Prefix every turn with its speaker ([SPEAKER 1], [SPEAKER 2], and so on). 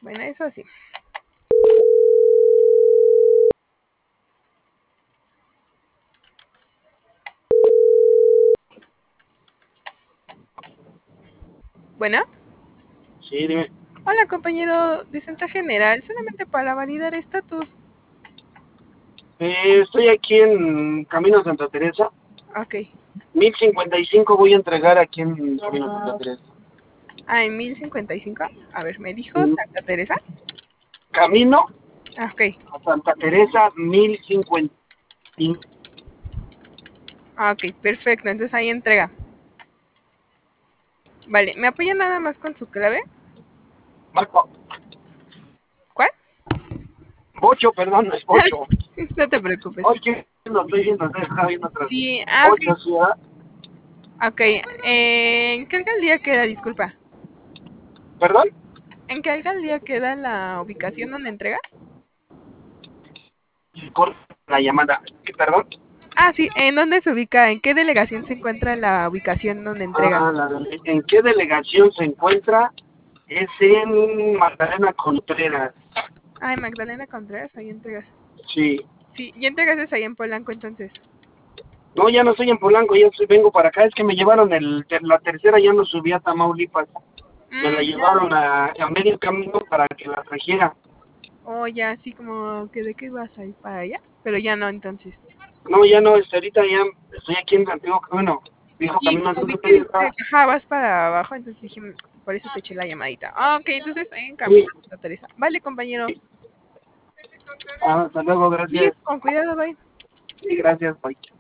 [SPEAKER 1] Bueno, eso sí. Bueno.
[SPEAKER 2] Sí, dime.
[SPEAKER 1] Hola, compañero de Centro General, solamente para validar estatus.
[SPEAKER 2] Estoy aquí en Camino a Santa Teresa.
[SPEAKER 1] Ok.
[SPEAKER 2] 1055 voy a entregar aquí en Camino a Santa Teresa.
[SPEAKER 1] Ah, en 1055. A ver, me dijo
[SPEAKER 2] Mm,
[SPEAKER 1] Santa Teresa.
[SPEAKER 2] Camino
[SPEAKER 1] Ah, ok.
[SPEAKER 2] a Santa Teresa 1055.
[SPEAKER 1] Ah, ok, perfecto. Entonces ahí entrega. Vale, ¿me apoya nada más con su clave?
[SPEAKER 2] Marco.
[SPEAKER 1] ¿Cuál?
[SPEAKER 2] Bocho, perdón, no es Bocho.
[SPEAKER 1] No te preocupes.
[SPEAKER 2] Oye, no estoy viendo, estaba viendo atrás.
[SPEAKER 1] Sí, ok.
[SPEAKER 2] Bocho, ciudad.
[SPEAKER 1] Ok, ¿en qué alcaldía queda? Disculpa.
[SPEAKER 2] ¿Perdón?
[SPEAKER 1] ¿En qué alcaldía queda la ubicación donde entrega?
[SPEAKER 2] Con la llamada. ¿Qué, perdón?
[SPEAKER 1] Ah, sí, ¿en dónde se ubica? ¿En qué delegación se encuentra la ubicación donde entrega?
[SPEAKER 2] ¿En qué delegación se encuentra? Es en Magdalena Contreras.
[SPEAKER 1] Ah, en Magdalena Contreras, ahí entregas.
[SPEAKER 2] Sí.
[SPEAKER 1] Sí, y entregas ahí en Polanco entonces.
[SPEAKER 2] No, ya no estoy en Polanco, ya vengo para acá. Es que me llevaron la tercera, ya no subí a Tamaulipas. Me la
[SPEAKER 1] Ya.
[SPEAKER 2] llevaron a medio camino para que la trajera.
[SPEAKER 1] Oh, ya, así como que de qué vas a ir para allá, pero ya no entonces.
[SPEAKER 2] No, ya no, ahorita ya estoy aquí en Santiago, bueno, viejo
[SPEAKER 1] Sí,
[SPEAKER 2] camino a
[SPEAKER 1] como vi
[SPEAKER 2] Santa
[SPEAKER 1] que dijiste,
[SPEAKER 2] Teresa.
[SPEAKER 1] ajá, vas para abajo, entonces dije, por eso te eché la llamadita. Ah, ok, entonces en camino
[SPEAKER 2] Sí,
[SPEAKER 1] a Santa Teresa. Vale, compañero.
[SPEAKER 2] hasta luego,
[SPEAKER 1] Sí,
[SPEAKER 2] gracias.
[SPEAKER 1] con cuidado, bye.
[SPEAKER 2] Sí, gracias, bye.